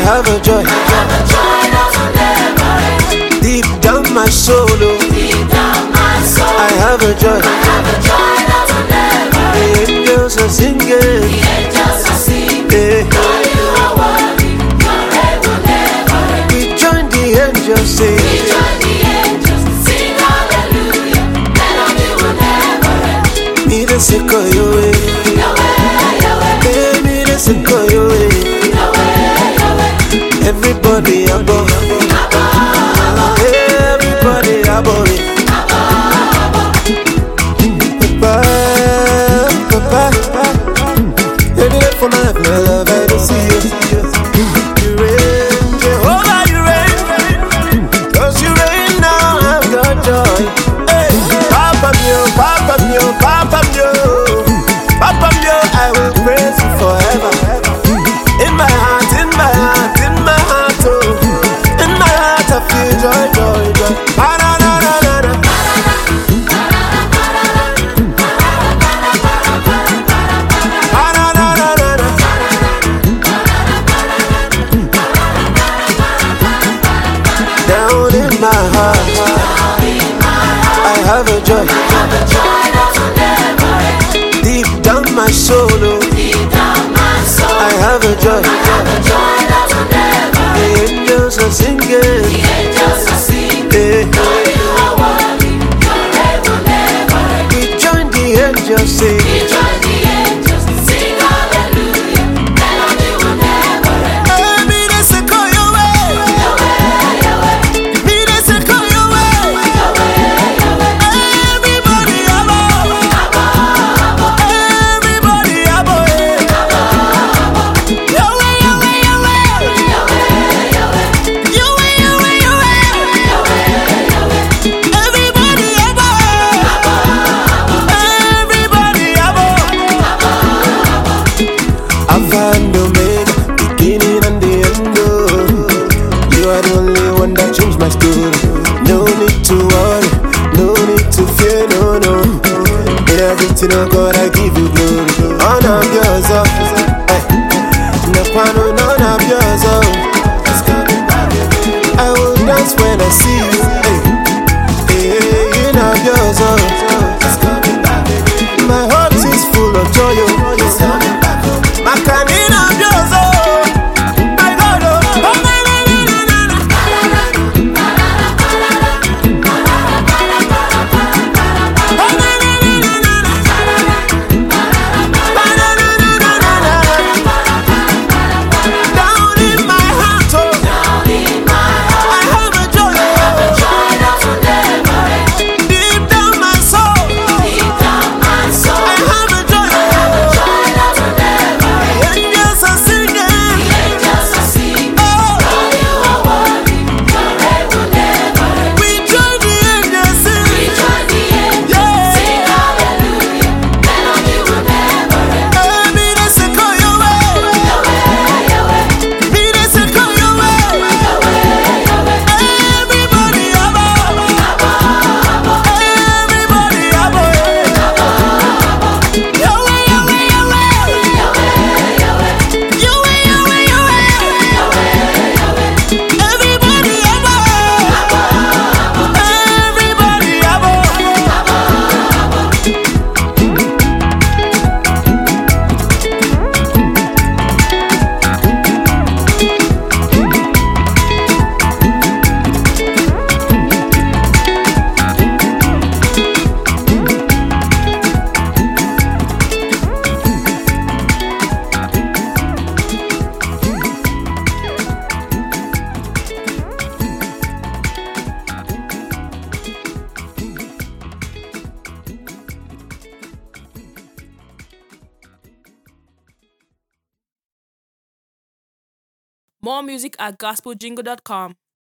have a joy that will never end. deep down my soul. Deep down my soul, I have a joy. I have a joy that will never The end. angels are singing. The angels are singing. Yeah. Lord, you are worthy. Your reign will never end. We join the angels We sing. join the angels, sing hallelujah. Melody will never end. Me the sick of you. Yahweh, Yahweh, Hey, me the sick of you. Yahweh, Yahweh. Everybody above. Everybody above it. Papa, every day for my love, I don't see you. You reign, Jehovah, you reign. 'Cause you reign now, I've got joy. Hey, Papa mio, Papa mio, Papa mio, Papa mio, I will praise you forever. In my heart, in my heart, in my heart, oh, in my heart I feel joy, joy, joy. Pa-na-na-na-na-na. Pa-na-na-na-na-na. Down in my heart, I have a joy. Have a joy that will never end. Deep down my soul, Deep down my soul, I have a joy. have a joy that will never The end. angels are The singing. angels are singing. Yeah. Lord, you are worthy. Your reign will never end. We join the angels We sing. join the angels, sing hallelujah. Melody will never end. Hey, me the sick of your way. Yahweh, Yahweh, Me the sick of your way. Yahweh, Yahweh. Everybody above. Everybody above. Yahweh, Yahweh, Yahweh. Yahweh, Yahweh, Yahweh. Everybody above. Everybody above. Alpha and Omega, beginning and the end. Oh. You are the only one that changed my story. No need to worry, no need to fear, no, no. In everything, oh God, I give you glory. Honor of yours, oh. Hey. No pano, none of yours, oh. I will dance when I see you. Hey. Hey, you know yours, oh. My heart is full of joy, oh. My canine of yours, oh. My God, oh. Oh, na, na, na, na, na, na. Oh, na, na, na, na, na, na. Ba, na, na, na, na, na, na. Down in my heart, oh. Down in my heart, I have a joy, have a oh. joy that will never end. Deep down my soul, Deep down my soul, I have a joy, have a oh. joy that will never end. Angels are singing. The angels are singing. Oh, Lord, you are worthy. Your reign will never end. we join the angels We sing. join the angels, sing hallelujah. Melody will never end. Hey, me the sick of your way. Yahweh, Yahweh, Me the sick of your way. Yahweh, Yahweh. Everybody above. Everybody above. Yahweh, Yahweh, Yahweh. Yahweh, Yahweh, Yahweh. Everybody above. Everybody above. More music at gospeljingle.com.